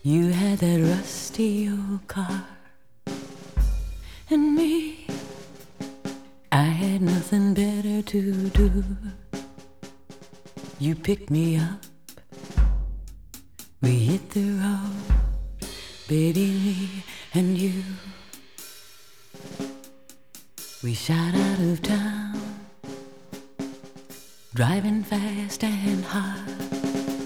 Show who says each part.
Speaker 1: You had that rusty old car, and me, I had nothing better to do. You picked me up, we hit the road, baby, me and you. We shot out of town, driving fast and hard.